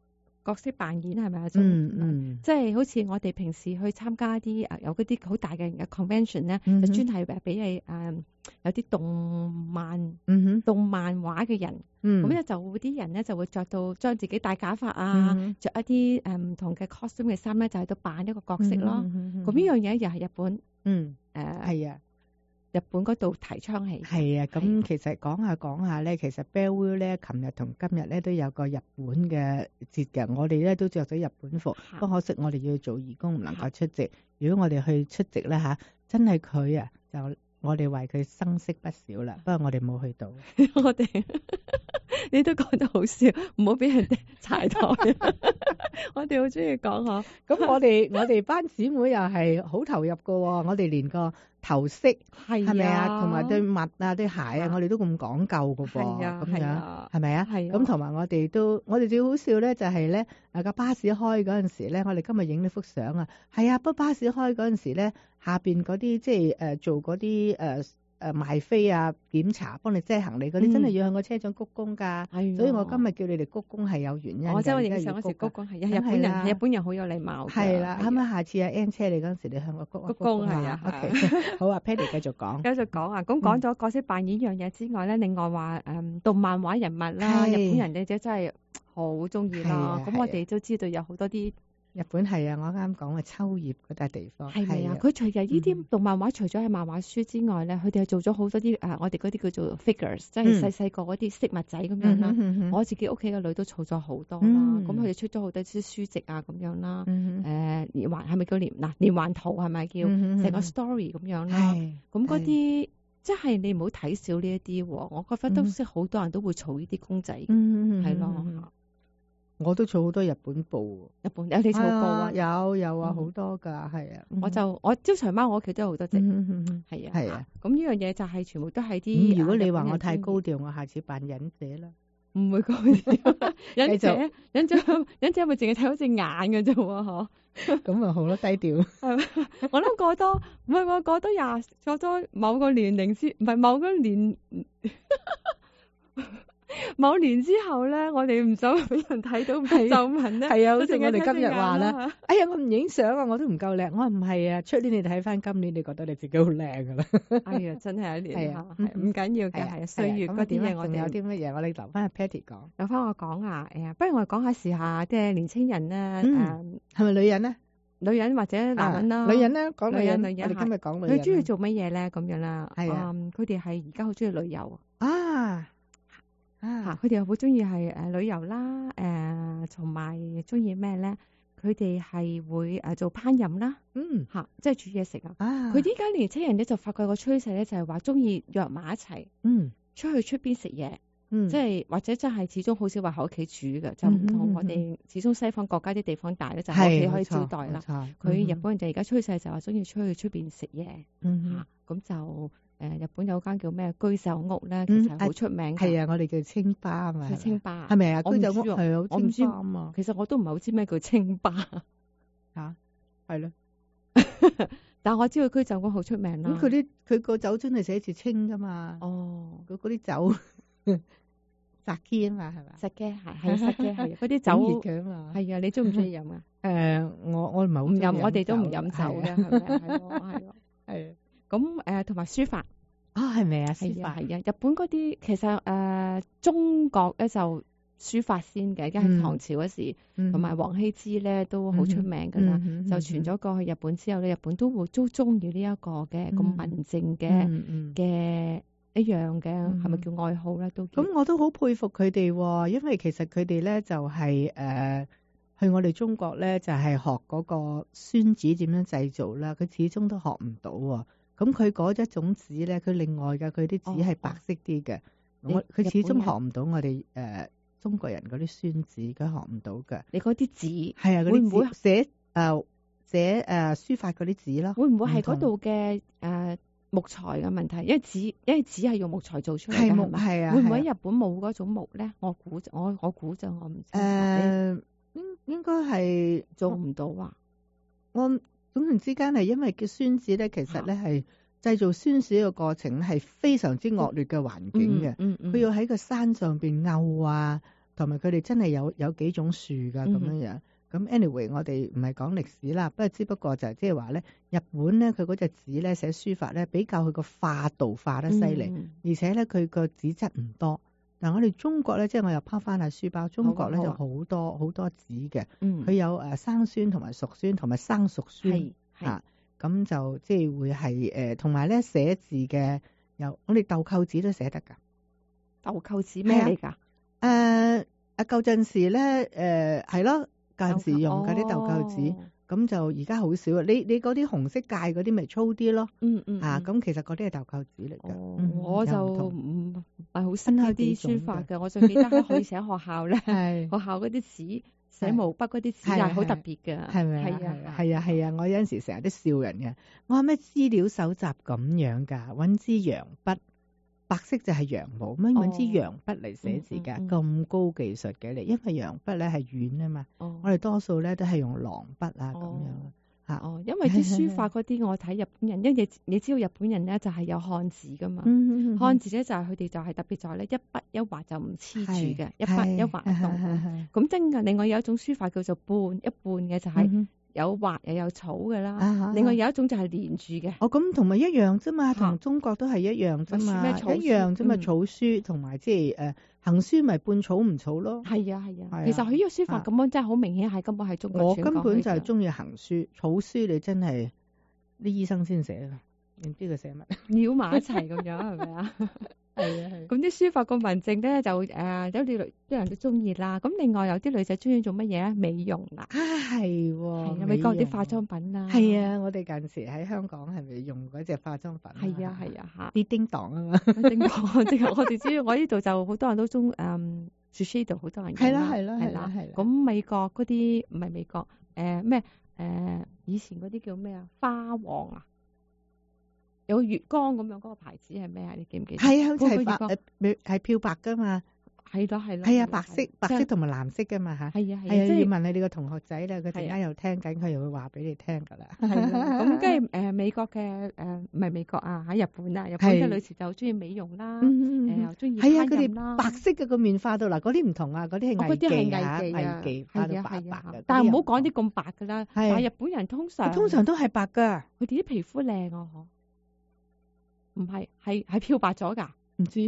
角色扮演係咪啊？ 嗯嗯， 即係好似我哋平時去參加啲誒有嗰啲好大嘅嘅 convention 咧， 嗯、 就專係誒俾你誒、呃、有啲動漫、 嗯哼動漫畫嘅人，咁咧、嗯、就啲人咧就會着到將自己戴假髮啊，着、嗯、一啲誒唔同嘅 costume 嘅衫咧，就喺度扮一個角色咯。咁呢、嗯嗯、樣嘢又係日本， 嗯誒係、呃、啊。 日本嗰度提倡起係啊，咁其實講下講下咧，其實 Bellevue 咧，琴日同今日咧都有個日本嘅節嘅，我哋咧都着咗日本服，不過可惜我哋要做義工唔能夠出席。如果我哋去出席咧吓，真係佢啊，就我哋為佢生色不少啦。不過我哋冇去到， 我哋你都講得好笑，唔好俾人哋踩台。我哋好中意講嗬， 咁我哋我哋班姊妹又係好投入噶，我哋連個頭飾係係咪啊，同埋對襪啊、對鞋啊，我哋都咁講究噶噃，咁樣係咪啊？咁同埋我哋都，我哋最好笑咧就係咧，啊架巴士開嗰陣時咧，我哋今日影呢幅相啊，係啊，不過巴士開嗰陣時咧，下邊嗰啲即係誒做嗰啲誒。誒賣飛啊，檢查幫你遮行李嗰啲，真係要向個車長鞠躬㗎。所以我今日叫你哋鞠躬係有原因嘅。 我真係影相嗰時鞠躬係日本人，日本人好有禮貌。 係啦，啱啱下次啊 N 車你嗰陣時，你向我鞠鞠躬係啊。 OK， 好啊 Patty 繼續講。 繼續講啊，咁講咗角色扮演樣嘢之外咧，另外話誒動漫畫人物啦，日本人哋真係好中意啦。咁我哋都知道有好多啲。 日本係啊，我啱啱講嘅秋葉嗰笪地方係咪啊？佢除咗呢啲動漫畫，除咗係漫畫書之外咧，佢哋係做咗好多啲誒，我哋嗰啲叫做 figures，即係細細個嗰啲飾物仔咁樣啦。我自己屋企嘅女都儲咗好多啦。咁佢哋出咗好多啲書籍啊咁樣啦。誒連環係咪叫連嗱連環圖係咪叫成個 story 咁樣啦？咁嗰啲即係你唔好睇少呢一啲喎。我覺得都識好多人都會儲呢啲公仔，係咯。 我都儲好多日本布， 日本有你儲布啊？ 有有啊，好多噶，係啊。 我就我招財貓，我屋企都有好多隻，係啊，係啊。咁呢樣嘢就係全部都係啲。 如果你話我太高調，我下次扮忍者啦。 唔會高調，忍者忍者忍者咪淨係睇到隻眼嘅啫喎，嗬。 咁啊好咯，低調。 我諗過多，唔係我過多廿過多某個年齡先，唔係某個年。某年之後咧，我哋唔想俾人睇到皺紋咧。係啊，好似我哋今日話啦， 哎呀，我唔影相啊，我都唔夠靚。我話唔係啊，出年你睇翻今年，你覺得你自己好靚噶啦。 哎呀，真係一年啊，唔緊要嘅，係歲月嗰啲嘢，我哋有啲乜嘢，我哋留翻阿 Patty 講。 留翻我講啊，誒，不如我哋講下時下即係年青人咧，誒， 係咪女人咧？ 女人或者男人啦。 女人咧，講女人， 女人。 我哋今日講女人。 佢中意做乜嘢咧？咁樣啦， 係啊， 佢哋係而家好中意旅遊啊。 啊！佢哋又好中意係誒旅遊啦，誒同埋中意咩咧？佢哋係會誒做烹飪啦， 嗯嚇，即係煮嘢食啊！ 啊！ 佢依家年青人咧就發覺個趨勢咧就係話中意約埋一齊， 嗯， 出去出邊食嘢， 嗯， 即係或者真係始終好少話喺屋企煮嘅，就唔同我哋始終西方國家啲地方大咧，就喺屋企可以招待啦。佢日本人就而家趨勢就話中意出去出邊食嘢， 嗯嚇，咁就。誒日本有間叫咩居酒屋咧，其實好出名嘅。 係啊，我哋叫清吧啊嘛。 係清吧。 係咪啊？居酒屋係啊， 我唔知啊嘛。 其實我都唔係好知咩叫清吧。 嚇，係咯。 但係我知道居酒屋好出名啦。 咁佢啲佢個酒樽係寫住清㗎嘛。 哦。 佢嗰啲酒，sake 啊嘛，係咪 ？sake 係係 sake 係嗰啲酒熱嘅嘛。 係啊，你中唔中意飲啊？ 誒，我我唔係好唔飲，我哋都唔飲酒嘅，係咪？係咯，係咯， 係。 咁誒同埋書法啊，係咪啊？ 書法係啊，日本嗰啲其實誒、呃、中國咧就書法先嘅，而家係唐朝嗰時，同埋王羲之咧都好出名㗎啦，嗯嗯嗯、就傳咗過去日本之後咧，日本都會都中意呢一個嘅咁文靜嘅嘅、嗯嗯、一樣嘅，係咪、嗯、叫愛好咧？都咁我都好佩服佢哋喎，因為其實佢哋咧就係、是、誒。呃去我哋中國咧，就係、是、學嗰個宣紙點樣製造啦。佢始終都學唔到喎。咁佢嗰一種紙咧，佢另外嘅佢啲紙係白色啲嘅。哦、我佢始終學唔到我哋誒、呃、中國人嗰啲宣紙，佢學唔到嘅。 你嗰啲紙係啊，嗰啲紙寫誒、呃、寫誒、呃、書法嗰啲紙咯。 會唔會係嗰度嘅誒木材嘅問題？因為紙因為紙係用木材做出嚟嘅， 係木係啊。 會唔會喺日本冇嗰種木咧？我估我我估就我唔知。 誒、呃。應應該係做唔到啊！ 我總然之間係因為叫宣紙咧，其實咧係製造宣紙嘅過程係非常之惡劣嘅環境嘅。佢、嗯嗯嗯、要喺個山上邊漚啊， 同埋佢哋真係有有幾種樹㗎咁樣樣。咁 anyway 我哋唔係講歷史啦，不過只不過就係即係話咧，日本咧佢嗰隻紙咧寫書法咧比較佢個化度化得犀利，嗯、而且咧佢個紙質唔多。嗱我哋中國咧，即係我又拋翻下書包，中國咧就好多好多紙嘅，佢、嗯、有誒生酸同埋熟酸同埋生熟酸嚇，咁、啊、就即係會係誒同埋咧寫字嘅有我哋豆蔻紙都寫得㗎。 豆蔻紙咩嚟㗎？誒啊舊陣時咧誒係咯。舊時用嗰啲豆蔻紙，咁、哦、就而家好少啊！你你嗰啲紅色界嗰啲咪粗啲咯，嗯嗯啊，咁其實嗰啲係豆蔻紙嚟㗎。 哦嗯、我就唔係好識嗰啲書法嘅，我仲記得可以寫學校咧，學校嗰啲紙寫毛筆嗰啲紙係好特別嘅，係咪？係啊係啊係啊！我有陣時成日都笑人嘅，我話咩資料搜集咁樣㗎，揾支洋筆。白色就係羊毛，咁揾支羊筆嚟寫字㗎，咁、哦嗯嗯、高技術嘅你，因為羊筆咧係軟啊嘛，哦、我哋多數咧都係用狼筆啊咁、哦、樣嚇。 哦，因為啲書法嗰啲我睇日本人，因為你知道日本人咧就係有漢字㗎嘛，嗯嗯、漢字咧就係佢哋就係特別在咧一筆一畫就唔黐住嘅，一筆一畫一動。咁真㗎，另外有一種書法叫做半一半嘅，就係、是。嗯有畫又有草嘅啦，啊、另外有一種就係連住嘅。 哦，咁同埋一樣啫嘛，同中國都係一樣啫嘛，一樣啫嘛，草書同埋即係誒行書咪半草唔草咯。係啊係啊，啊其實佢呢個書法咁樣真係好明顯係根本係中國。 我根本就係中意行書，草書你真係啲醫生先寫㗎，唔知佢寫乜， 繞埋一齊咁樣係咪啊？係啊係。咁啲書法個文靜咧就誒、呃、有啲女啲人都中意啦。咁另外有啲女仔中意做乜嘢咧？美容啦。啊係喎。係啊，美國啲化妝品啦。 係啊，我哋近時喺香港係咪用嗰隻化妝品？ 係啊係啊嚇。 啲叮當啊嘛。 叮當，即係我哋知道，我呢度就好多人都中誒 Shiseido 好多人用。 係啦係啦係啦係啦。 咁美國嗰啲唔係美國誒咩誒以前嗰啲叫咩啊？花王啊。有月光咁樣嗰個牌子係咩啊？你記唔記得？ 係啊，好似係白誒，係漂白噶嘛。 係咯係咯。 係啊，白色白色同埋藍色噶嘛嚇。係啊係啊。即係要問你哋個同學仔啦，佢陣間又聽緊，佢又會話俾你聽㗎啦。 係啦。咁跟住誒美國嘅誒唔係美國啊，喺日本啊，日本嘅女士就好中意美容啦，誒又中意係啊，佢哋白色嘅個面化到嗱，嗰啲唔同啊，嗰啲係藝妓啊，藝妓化到白白嘅。 但係唔好講啲咁白㗎啦。係。日本人通常通常都係白㗎， 佢哋啲皮膚靚啊嗬。唔係，係係漂白咗㗎， 唔知，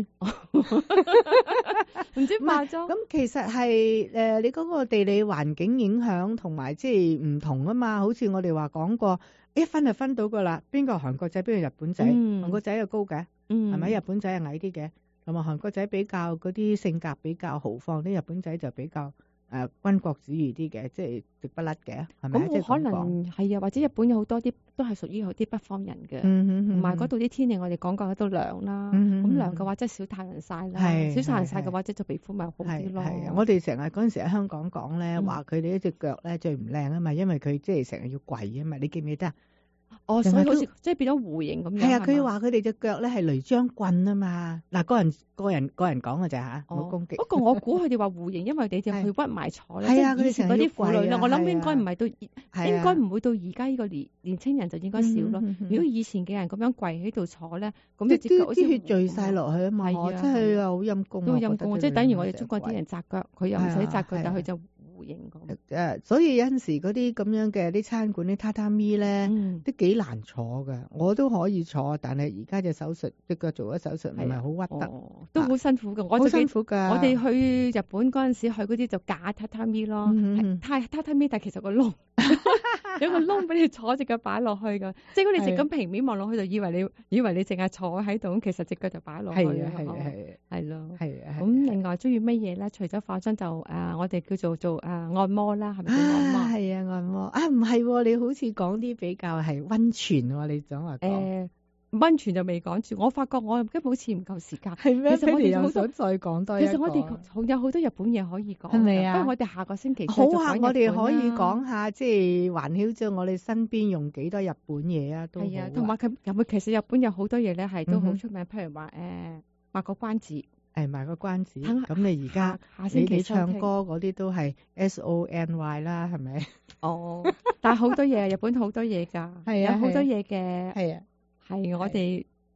唔知白咗。 咁其實係誒、呃、你嗰個地理環境影響同埋即係唔同啊嘛。好似我哋話講過，一分就分到㗎啦。邊個韓國仔，邊個日本仔？嗯、韓國仔又高嘅，係咪、嗯？日本仔係矮啲嘅，同埋韓國仔比較嗰啲性格比較豪放，啲日本仔就比較。誒軍國主義啲嘅，即係直不甩嘅，係咪？ 咁可能係啊，或者日本有好多啲都係屬於有啲北方人嘅，同埋嗰度啲天氣我哋講過都涼啦。咁涼嘅話即係少太陽曬啦，少太陽曬嘅話即係做皮膚咪好啲咯。係啊， 我哋成日嗰陣時喺香港講咧，話佢哋一隻腳咧最唔靚啊嘛，因為佢即係成日要跪啊嘛，你記唔記得啊？ 哦，所以好似即係變咗弧形咁樣。係啊， 佢話佢哋隻腳咧係雷張棍啊嘛。嗱，個人個人個人講嘅咋嚇，冇攻擊。 不過我估佢哋話弧形，因為佢哋就去屈埋坐咧。係啊，以前嗰啲婦女咧，我諗應該唔係到，應該唔會到而家呢個年年青人就應該少咯。如果以前嘅人咁樣跪喺度坐咧，咁你隻腳啲血聚曬落去啊嘛，真係好陰功。 都陰功，即係等於我哋中國啲人紮腳，佢又唔使紮腳，但係佢就。 誒，所以有陣時嗰啲咁樣嘅啲餐館啲榻榻米咧，都幾難坐㗎。我都可以坐，但係而家隻手術隻腳做咗手術，唔係好屈得， 都好辛苦㗎。 好辛苦㗎。 我哋去日本嗰陣時去嗰啲就假榻榻米咯，榻榻榻米，但係其實個窿有個窿俾你坐隻腳擺落去㗎。即係如果你直咁平面望落去，就以為你以為你淨係坐喺度，咁其實隻腳就擺落去。係啊係啊係。係咯。係啊。咁另外中意乜嘢咧？除咗化妝就誒，我哋叫做做誒按摩啦，係咪叫按摩？ 係啊，按摩啊，唔係，你好似講啲比較係溫泉喎，你想話誒溫泉就未講住，我發覺我根本好似唔夠時間。 係咩？其實我哋又想再講多一個。 其實我哋有好多日本嘢可以講， 係咪啊？ 不過我哋下個星期好啊，我哋可以講下即係環繞咗我哋身邊用幾多日本嘢啊，都係啊。 同埋佢有冇其實日本有好多嘢咧係都好出名，譬如話誒賣個關子。 誒賣個關子，咁你而家你哋唱歌嗰啲都係 S O N Y 啦，係咪？ 哦，但係好多嘢，日本好多嘢㗎，係啊，有好多嘢嘅， 係啊， 係我哋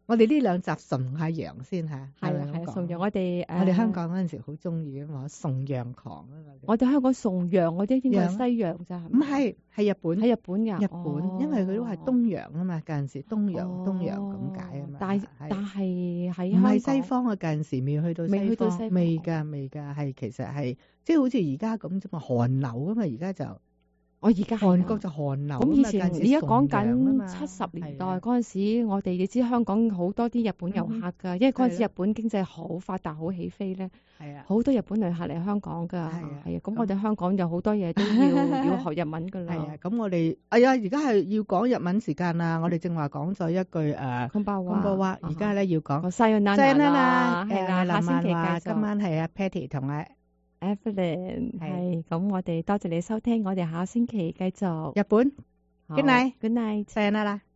我哋呢兩集崇下羊先嚇， 係啊係啊，崇羊我哋誒， 我哋香港嗰陣時好中意啊嘛，崇羊狂啊嘛。 我哋香港崇羊嗰啲應該係西洋咋， 唔係係日本， 喺日本㗎， 日本，因為佢都係東洋啊嘛，嗰陣時東洋東洋咁解啊嘛。 但但係喺唔係西方嘅嗰陣時未去到西方， 未去到西方， 未㗎未㗎，係其實係即係好似而家咁啫嘛，韓流啊嘛，而家就。 我而家韓國就韓流， 咁以前而家講緊七十年代嗰陣時，我哋你知香港好多啲日本遊客㗎，因為嗰陣時日本經濟好發達、好起飛咧，係啊，好多日本旅客嚟香港㗎，係啊，係啊，咁我哋香港有好多嘢都要要學日文㗎啦。係啊，咁我哋哎呀，而家係要講日文時間啦，我哋正話講咗一句誒，空包話，空包話，而家咧要講西洋啦，係啦，下星期繼續。今晚係阿 Patty 同阿Evelyn 係，咁我哋多謝你收聽，我哋下星期繼續日本。Good night，Good night， sayonara。